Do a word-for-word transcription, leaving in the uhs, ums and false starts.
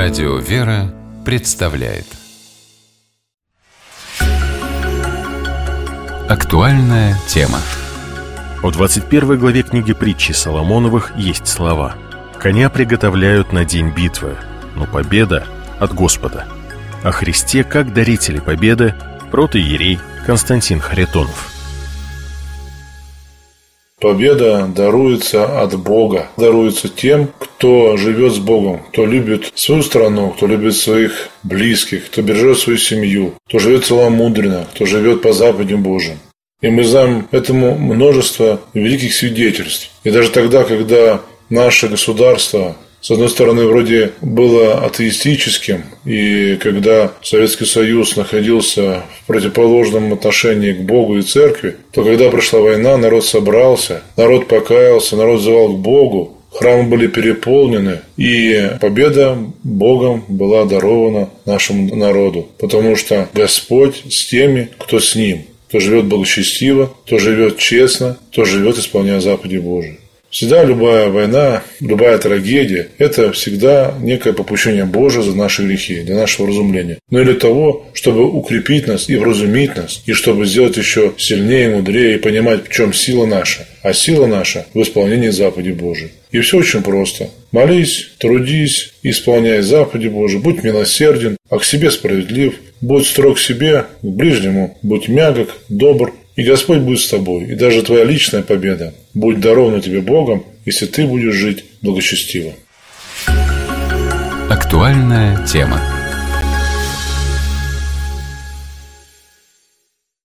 Радио «Вера» представляет актуальная тема. В двадцать первой главе книги притчи Соломоновых есть слова: «Коня приготовляют на день битвы, но победа от Господа». О Христе как дарителе победы протоиерей Константин Харитонов. Победа даруется от Бога, даруется тем, кто живет с Богом, кто любит свою страну, кто любит своих близких, кто бережет свою семью, кто живет целомудренно, кто живет по заповедям Божьим. И мы знаем этому множество великих свидетельств. И даже тогда, когда наше государство, с одной стороны, вроде было атеистическим, и когда Советский Союз находился в противоположном отношении к Богу и Церкви, то когда пришла война, народ собрался, народ покаялся, народ взывал к Богу, храмы были переполнены, и победа Богом была дарована нашему народу, потому что Господь с теми, кто с Ним, кто живет благочестиво, кто живет честно, кто живет, исполняя заповеди Божии. Всегда любая война, любая трагедия – это всегда некое попущение Божие за наши грехи, для нашего разумления. Но и для того, чтобы укрепить нас и вразумить нас, и чтобы сделать еще сильнее, мудрее и понимать, в чем сила наша. А сила наша в исполнении заповедей Божией. И все очень просто. Молись, трудись, исполняй заповеди Божии, будь милосерден, а к себе справедлив, будь строг к себе, к ближнему, будь мягок, добр. И Господь будет с тобой, и даже твоя личная победа будет дарована тебе Богом, если ты будешь жить благочестиво. Актуальная тема.